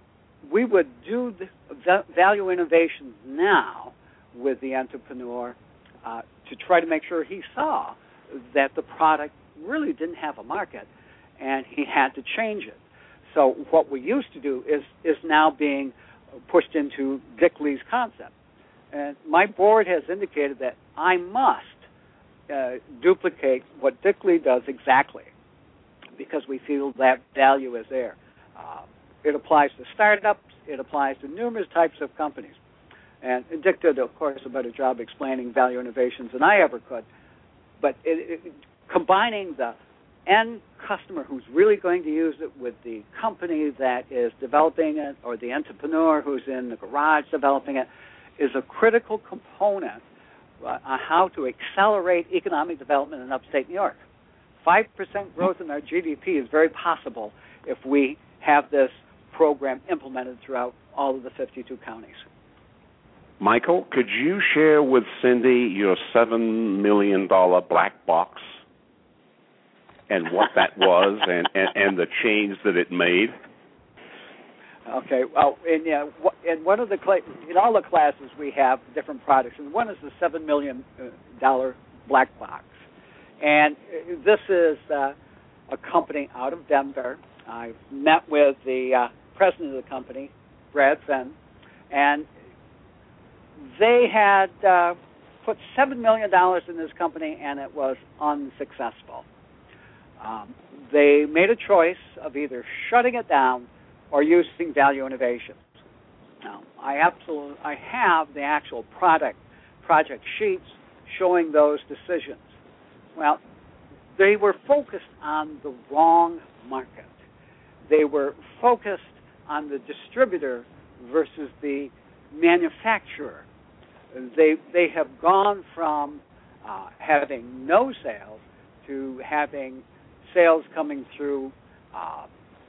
Speaker 2: We would do the value innovations now with the entrepreneur uh, to try to make sure he saw that the product really didn't have a market, and he had to change it. So what we used to do is is now being pushed into Dick Lee's concept. And my board has indicated that I must uh, duplicate what Dick Lee does exactly because we feel that value is there. Uh, it applies to startups. It applies to numerous types of companies. And Dick did, of course, a better job explaining value innovations than I ever could. But it, it, combining the end customer who's really going to use it with the company that is developing it or the entrepreneur who's in the garage developing it is a critical component uh, on how to accelerate economic development in upstate New York. five percent growth in our G D P is very possible if we have this program implemented throughout all of the fifty-two counties.
Speaker 3: Michael, could you share with Cindy your seven million dollars black box and what that was and, and, and the change that it made?
Speaker 2: Okay. Well, in, uh, in one of the cl- in all the classes we have different products, and one is the seven million dollars black box. And this is uh, a company out of Denver. I met with the uh, president of the company, Brad Fenn, and they had uh, put seven million dollars in this company, and it was unsuccessful. Um, they made a choice of either shutting it down or using value innovations. Now, I absolutely I have the actual product project sheets showing those decisions. Well, they were focused on the wrong market. They were focused on the distributor versus the manufacturer. They they have gone from uh, having no sales to having sales coming through. Uh,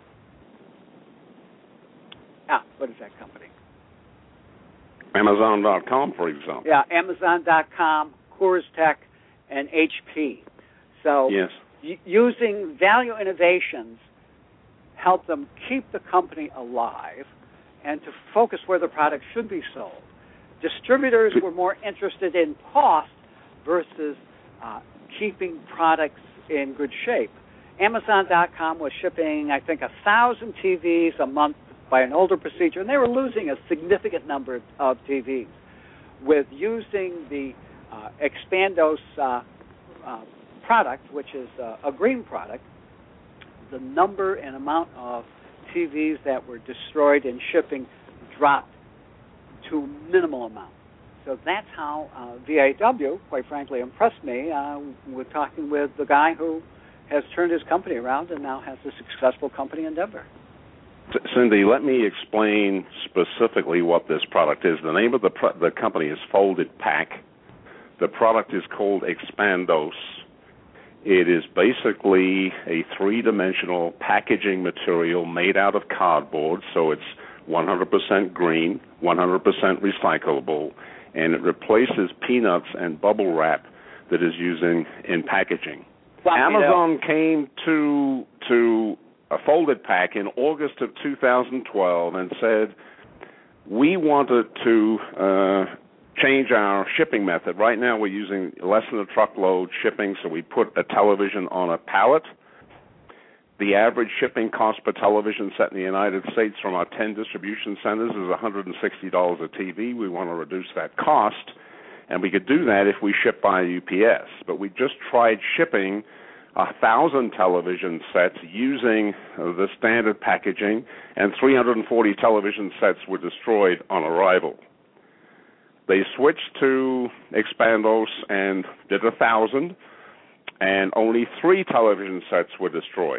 Speaker 2: ah, what is that company?
Speaker 3: Amazon dot com, for example.
Speaker 2: Yeah, Amazon dot com, Coors Tech, and H P. So
Speaker 3: yes.
Speaker 2: y- using value innovations help them keep the company alive and to focus where the product should be sold. Distributors were more interested in cost versus uh, keeping products in good shape. Amazon dot com was shipping, I think, one thousand T Vs a month by an older procedure, and they were losing a significant number of T Vs. with using the uh, Expandos uh, uh, product, which is uh, a green product, the number and amount of T Vs that were destroyed in shipping dropped to a minimal amount. So that's how uh, V A W, quite frankly, impressed me. Uh, we're talking with the guy who has turned his company around and now has a successful company in Denver.
Speaker 3: Cindy, let me explain specifically what this product is. The name of the pro- the company is Folded Pack. The product is called Expandos. It is basically a three-dimensional packaging material made out of cardboard, so it's one hundred percent green, one hundred percent recyclable, and it replaces peanuts and bubble wrap that is using in packaging.
Speaker 2: Well,
Speaker 3: Amazon
Speaker 2: you know.
Speaker 3: came to to a Folded Pack in August of two thousand twelve and said, we wanted to uh, change our shipping method. Right now we're using less than a truckload shipping, so we put a television on a pallet. The average shipping cost per television set in the United States from our ten distribution centers is one hundred sixty dollars a T V. We want to reduce that cost, and we could do that if we ship by U P S. But we just tried shipping one thousand television sets using the standard packaging, and three hundred forty television sets were destroyed on arrival. They switched to Expandos and did one thousand, and only three television sets were destroyed.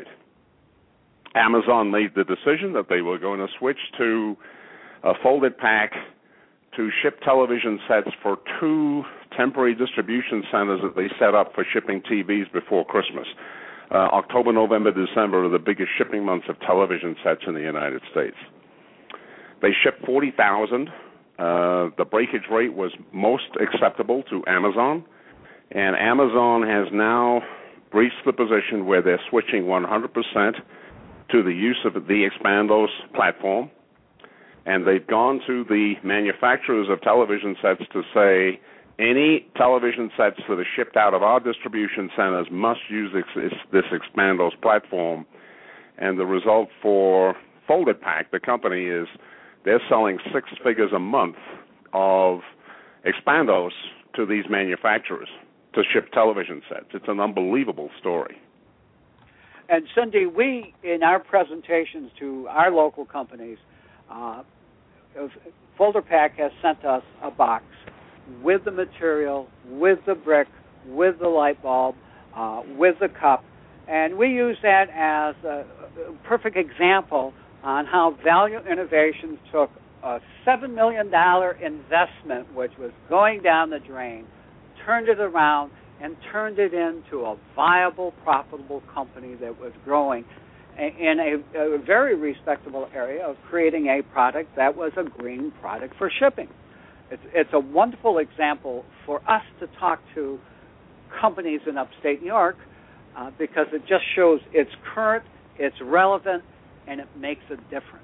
Speaker 3: Amazon made the decision that they were going to switch to a Folded Pack to ship television sets for two temporary distribution centers that they set up for shipping T Vs before Christmas. Uh, October, November, December are the biggest shipping months of television sets in the United States. They shipped forty thousand. Uh, the breakage rate was most acceptable to Amazon, and Amazon has now reached the position where they're switching one hundred percent to the use of the Expandos platform, and they've gone to the manufacturers of television sets to say any television sets that are shipped out of our distribution centers must use this, this Expandos platform, and the result for Folded Pack, the company, is they're selling six figures a month of Expandos to these manufacturers to ship television sets. It's an unbelievable story.
Speaker 2: And Cindy, we, in our presentations to our local companies, uh, Folded Pack has sent us a box with the material, with the brick, with the light bulb, uh, with the cup, and we use that as a perfect example on how Value Innovations took a seven million dollars investment, which was going down the drain, turned it around, and turned it into a viable, profitable company that was growing in a, a very respectable area of creating a product that was a green product for shipping. It's, it's a wonderful example for us to talk to companies in upstate New York uh, because it just shows it's current, it's relevant, and it makes a difference.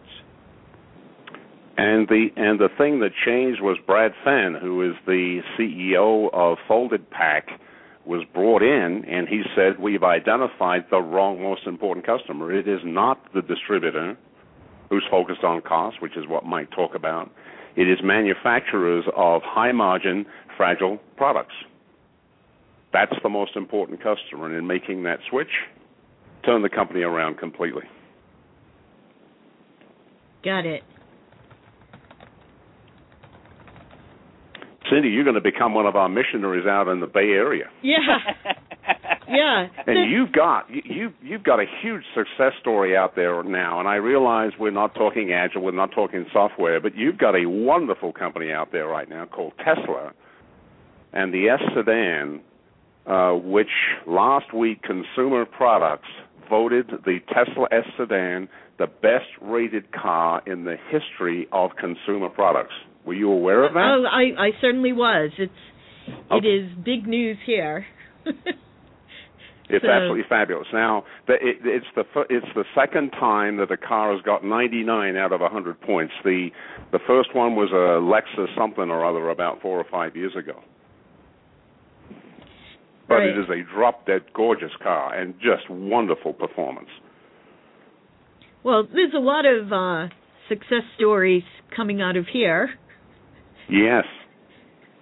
Speaker 3: And the and the thing that changed was Brad Fenn, who is the C E O of Folded Pack, was brought in, and he said, we've identified the wrong most important customer. It is not the distributor who's focused on cost, which is what Mike talked about. It is manufacturers of high-margin, fragile products. That's the most important customer, and in making that switch, turn the company around completely.
Speaker 1: Got it.
Speaker 3: Cindy, you're going to become one of our missionaries out in the Bay Area.
Speaker 1: Yeah, yeah.
Speaker 3: And you've got you you've got a huge success story out there now. And I realize we're not talking Agile, we're not talking software, but you've got a wonderful company out there right now called Tesla, and the S sedan, uh, which last week Consumer Products voted the Tesla S sedan the best-rated car in the history of consumer products. Were you aware of that?
Speaker 1: Oh, I, I certainly was. It's
Speaker 3: okay.
Speaker 1: It is big news here.
Speaker 3: It's
Speaker 1: so.
Speaker 3: absolutely fabulous. Now, the, it, it's the it's the second time that a car has got ninety-nine out of one hundred points. The the first one was a Lexus something or other about four or five years ago. But
Speaker 1: right.
Speaker 3: It is a drop-dead gorgeous car and just wonderful performance.
Speaker 1: Well, there's a lot of uh, success stories coming out of here.
Speaker 3: Yes.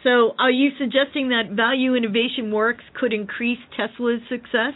Speaker 1: So are you suggesting that Value Innovation Works could increase Tesla's success?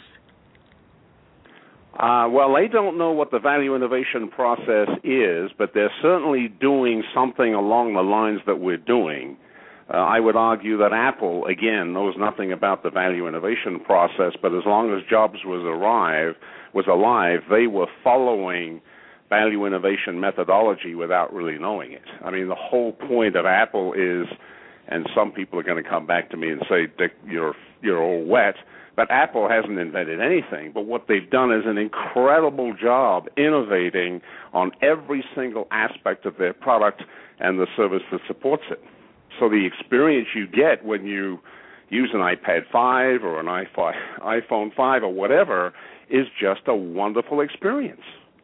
Speaker 3: Uh, well, they don't know what the value innovation process is, but they're certainly doing something along the lines that we're doing. Uh, I would argue that Apple, again, knows nothing about the value innovation process, but as long as Jobs was alive, was alive, they were following value innovation methodology without really knowing it. I mean, the whole point of Apple is, and some people are going to come back to me and say, Dick, you're you're all wet, but Apple hasn't invented anything. But what they've done is an incredible job innovating on every single aspect of their product and the service that supports it. So the experience you get when you use an iPad five or an iPhone five or whatever is just a wonderful experience.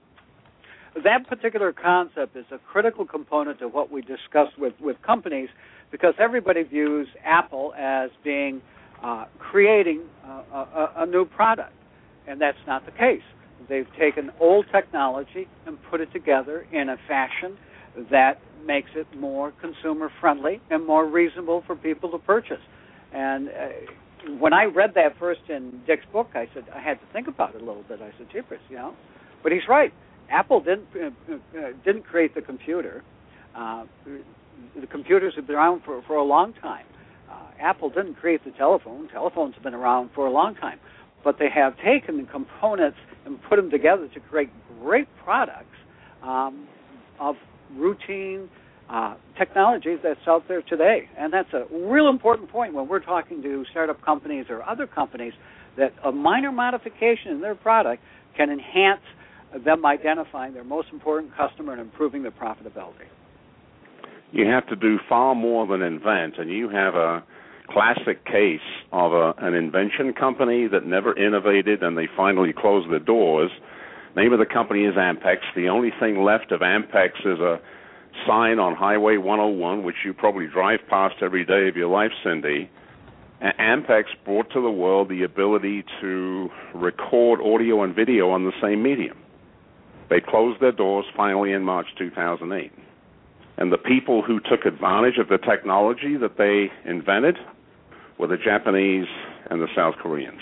Speaker 2: That particular concept is a critical component of what we discuss with, with companies, because everybody views Apple as being uh, creating uh, a, a new product, and that's not the case. They've taken old technology and put it together in a fashion that makes it more consumer-friendly and more reasonable for people to purchase. And uh, when I read that first in Dick's book, I said, I had to think about it a little bit. I said, jeepers, you know. But he's right. Apple didn't uh, uh, didn't create the computer. Uh, the computers have been around for, for a long time. Uh, Apple didn't create the telephone. Telephones have been around for a long time. But they have taken the components and put them together to create great products um, of routine uh, technologies that's out there today. And that's a real important point when we're talking to startup companies or other companies, that a minor modification in their product can enhance them identifying their most important customer and improving their profitability.
Speaker 3: You have to do far more than invent, and you have a classic case of a, an invention company that never innovated and they finally closed their doors. Name of the company is Ampex. The only thing left of Ampex is a sign on Highway one oh one, which you probably drive past every day of your life, Cindy. Ampex brought to the world the ability to record audio and video on the same medium. They closed their doors finally in March two thousand eight. And the people who took advantage of the technology that they invented were the Japanese and the South Koreans.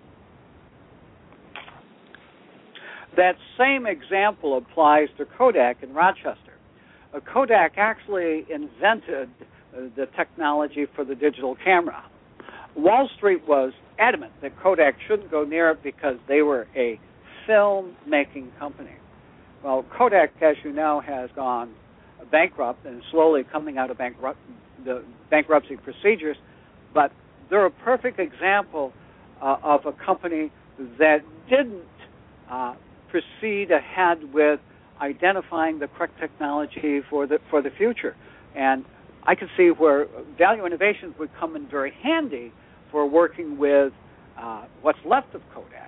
Speaker 2: That same example applies to Kodak in Rochester. Uh, Kodak actually invented uh, the technology for the digital camera. Wall Street was adamant that Kodak shouldn't go near it because they were a film-making company. Well, Kodak, as you know, has gone bankrupt and slowly coming out of bankrupt, the bankruptcy procedures, but they're a perfect example uh, of a company that didn't uh, proceed ahead with identifying the correct technology for the for the future. And I can see where value innovations would come in very handy for working with uh, what's left of Kodak.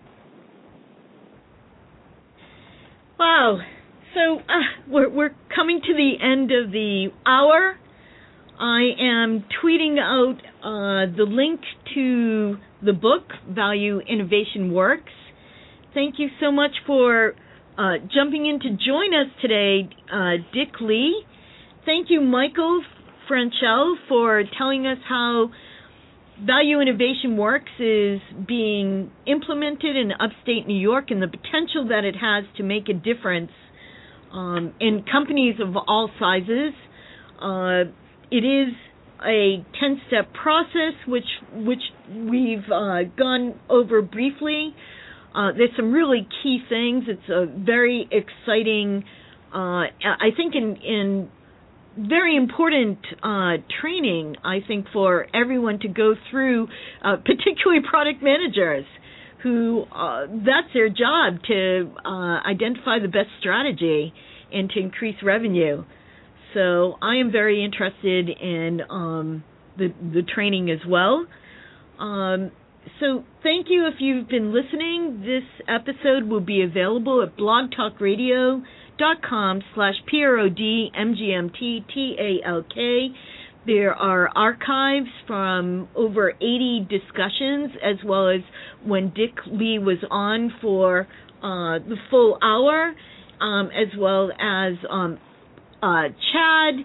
Speaker 1: Wow. So uh, we're, we're coming to the end of the hour. I am tweeting out uh, the link to the book, Value Innovation Works. Thank you so much for uh, jumping in to join us today, uh, Dick Lee. Thank you, Michael Franchel, for telling us how Value Innovation Works is being implemented in upstate New York and the potential that it has to make a difference um, in companies of all sizes. Uh, it is a ten-step process, which which we've uh, gone over briefly. Uh, there's some really key things. It's a very exciting, uh, I think, in in very important uh, training, I think, for everyone to go through, uh, particularly product managers, who uh, that's their job, to uh, identify the best strategy and to increase revenue. So I am very interested in um, the, the training as well. Um, so thank you if you've been listening. This episode will be available at blogtalkradio dot com slash P R O D M G M T T A L K. There are archives from over eighty discussions, as well as when Dick Lee was on for uh, the full hour, um, as well as um, uh, Chad,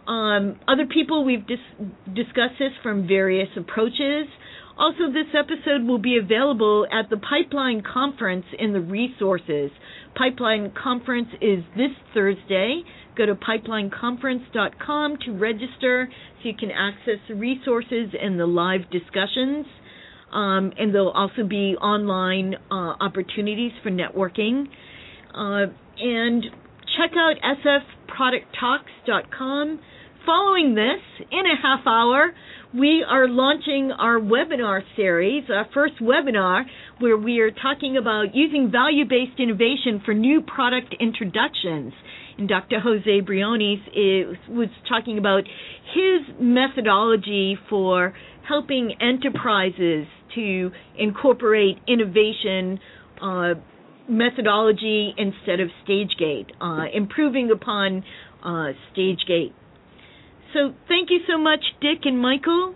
Speaker 1: Um, other people, we've dis- discussed this from various approaches. Also, this episode will be available at the Pipeline Conference in the resources. Pipeline Conference is this Thursday. Go to pipeline conference dot com to register so you can access the resources and the live discussions. Um, and there'll also be online uh, opportunities for networking. Uh, and check out s f product talks dot com. Following this, in a half hour, we are launching our webinar series, our first webinar, where we are talking about using value-based innovation for new product introductions. And Doctor Jose Briones is, was talking about his methodology for helping enterprises to incorporate innovation uh, methodology instead of StageGate, uh, improving upon uh, StageGate. So thank you so much, Dick and Michael.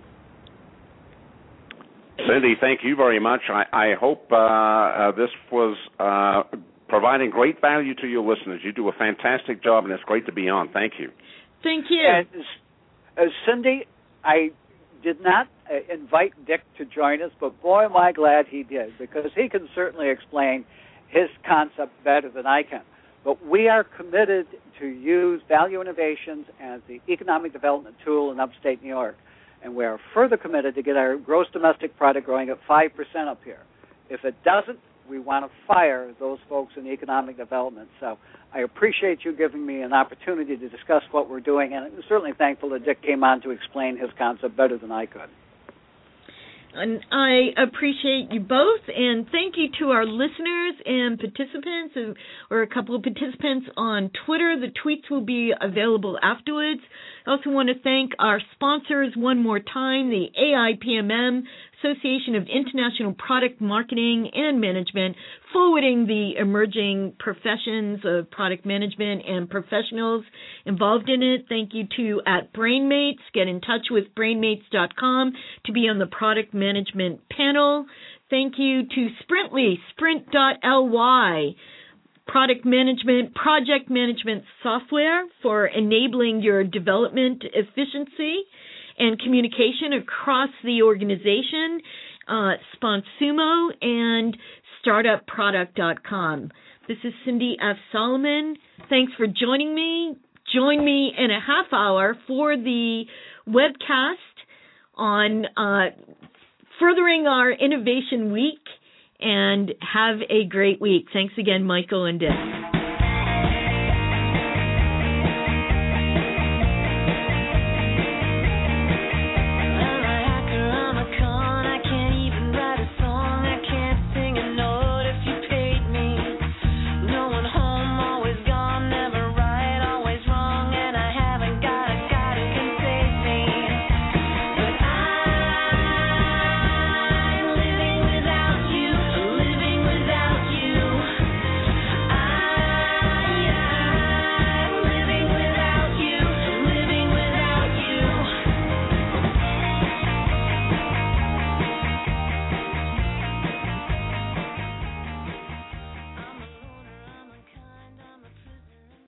Speaker 3: Cindy, thank you very much. I, I hope uh, uh, this was uh, providing great value to your listeners. You do a fantastic job, and it's great to be on. Thank you.
Speaker 1: Thank you.
Speaker 2: And, uh, Cindy, I did not uh, invite Dick to join us, but boy, am I glad he did, because he can certainly explain his concept better than I can. But we are committed to use value innovations as the economic development tool in upstate New York. And we are further committed to get our gross domestic product growing at five percent up here. If it doesn't, we want to fire those folks in economic development. So I appreciate you giving me an opportunity to discuss what we're doing, and I'm certainly thankful that Dick came on to explain his concept better than I could.
Speaker 1: And I appreciate you both, and thank you to our listeners and participants, or a couple of participants on Twitter. The tweets will be available afterwards. I also want to thank our sponsors one more time, the A I P M M, Association of International Product Marketing and Management, forwarding the emerging professions of product management and professionals involved in it. Thank you to at BrainMates. Get in touch with brainmates dot com to be on the product management panel. Thank you to Sprintly, sprint dot l y, product management, project management software for enabling your development efficiency and communication across the organization, uh, Sponsumo, and startup product dot com. This is Cindy F. Solomon. Thanks for joining me. Join me in a half hour for the webcast on uh, furthering our Innovation Week, and have a great week. Thanks again, Michael and Dick.